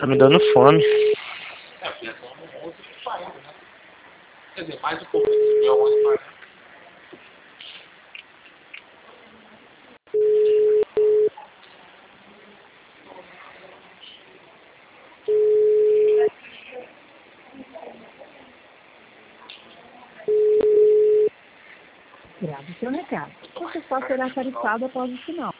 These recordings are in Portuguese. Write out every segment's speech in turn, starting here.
Tá me dando fome. É, eu ia tomar um 11h40, né? Quer dizer, mais um pouco de mel, 11h40. Grave seu recado. Você só será tarifado após o sinal.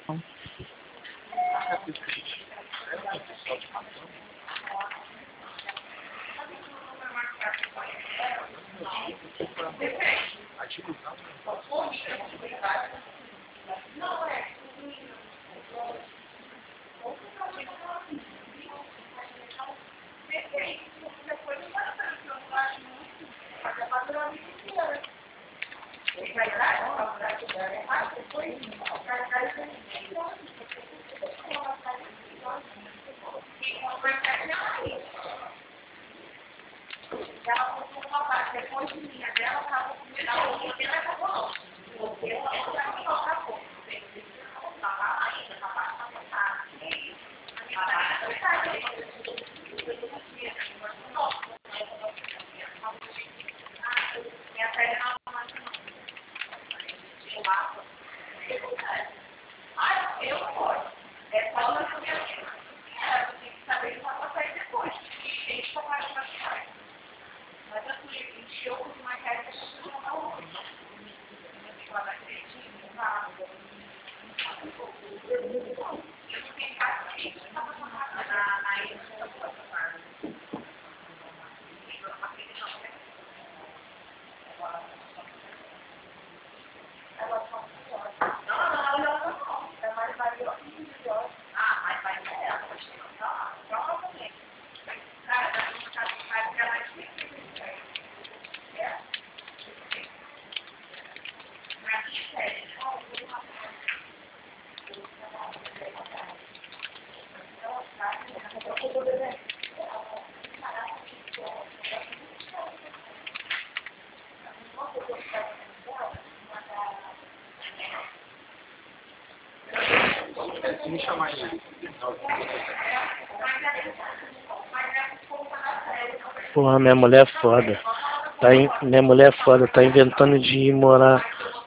Me chamar ele. Porra, minha mulher é foda. Minha mulher é foda, tá inventando de ir morar